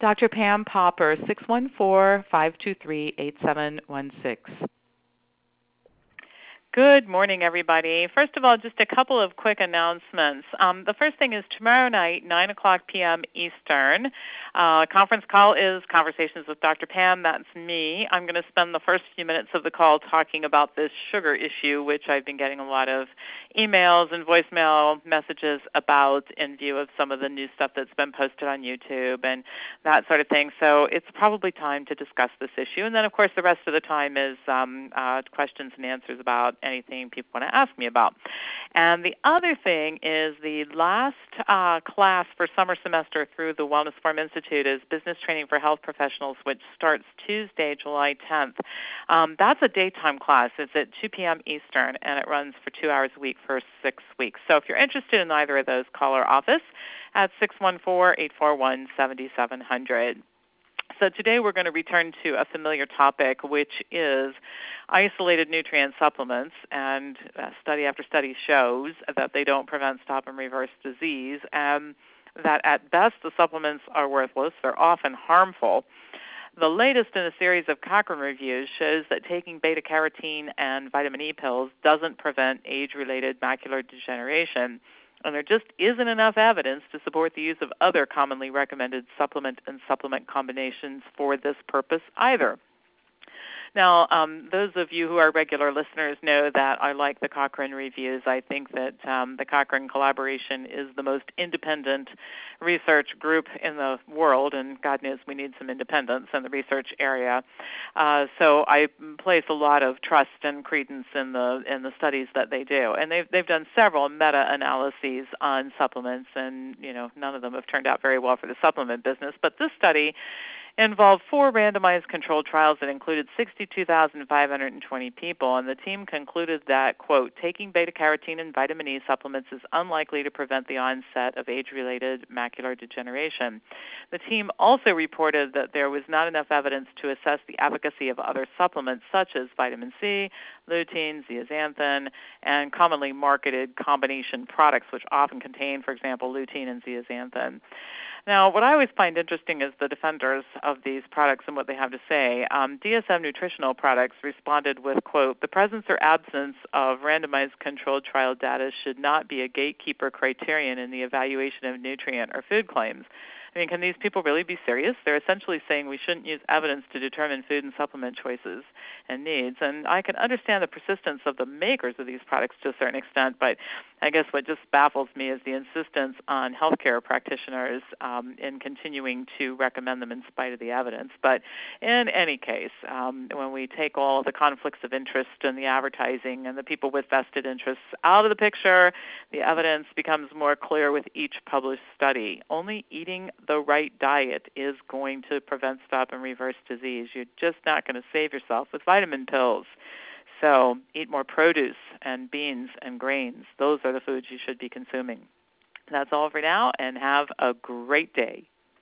Dr. Pam Popper, 614-523-8716. Good morning, everybody. First of all, just a couple of quick announcements. The first thing is tomorrow night, 9 o'clock p.m. Eastern. Conference call is Conversations with Dr. Pam. That's me. I'm going to spend the first few minutes of the call talking about this sugar issue, which I've been getting a lot of emails and voicemail messages about in view of some of the new stuff that's been posted on YouTube and that sort of thing. So it's probably time to discuss this issue. And then, of course, the rest of the time is questions and answers about anything people want to ask me about. And the other thing is the last class for summer semester through the Wellness Forum Institute is Business Training for Health Professionals, which starts Tuesday, July 10th. That's a daytime class. It's at 2 p.m. Eastern, and it runs for 2 hours a week for 6 weeks. So if you're interested in either of those, call our office at 614-841-7700. So today we're going to return to a familiar topic, which is isolated nutrient supplements, and study after study shows that they don't prevent, stop, and reverse disease, and that at best the supplements are worthless. They're often harmful. The latest in a series of Cochrane reviews shows that taking beta-carotene and vitamin E pills doesn't prevent age-related macular degeneration. And there just isn't enough evidence to support the use of other commonly recommended supplement and supplement combinations for this purpose either. Now, those of you who are regular listeners know that I like the Cochrane reviews. I think that the Cochrane collaboration is the most independent research group in the world, and God knows we need some independence in the research area. So I place a lot of trust and credence in the studies that they do. And they've done several meta-analyses on supplements, and none of them have turned out very well for the supplement business. But this study involved 4 randomized controlled trials that included 62,520 people, and the team concluded that, quote, taking beta-carotene and vitamin E supplements is unlikely to prevent the onset of age-related macular degeneration. The team also reported that there was not enough evidence to assess the efficacy of other supplements such as vitamin C, lutein, zeaxanthin, and commonly marketed combination products which often contain, for example, lutein and zeaxanthin. Now, what I always find interesting is the defenders of these products and what they have to say. DSM Nutritional Products responded with, quote, the presence or absence of randomized controlled trial data should not be a gatekeeper criterion in the evaluation of nutrient or food claims. I mean, can these people really be serious? They're essentially saying we shouldn't use evidence to determine food and supplement choices and needs. And I can understand the persistence of the makers of these products to a certain extent, but I guess what just baffles me is the insistence on healthcare practitioners in continuing to recommend them in spite of the evidence. But in any case, when we take all the conflicts of interest and the advertising and the people with vested interests out of the picture, the evidence becomes more clear with each published study. Only eating the right diet is going to prevent, stop, and reverse disease. You're just not going to save yourself with vitamin pills. So eat more produce and beans and grains. Those are the foods you should be consuming. That's all for now, and have a great day.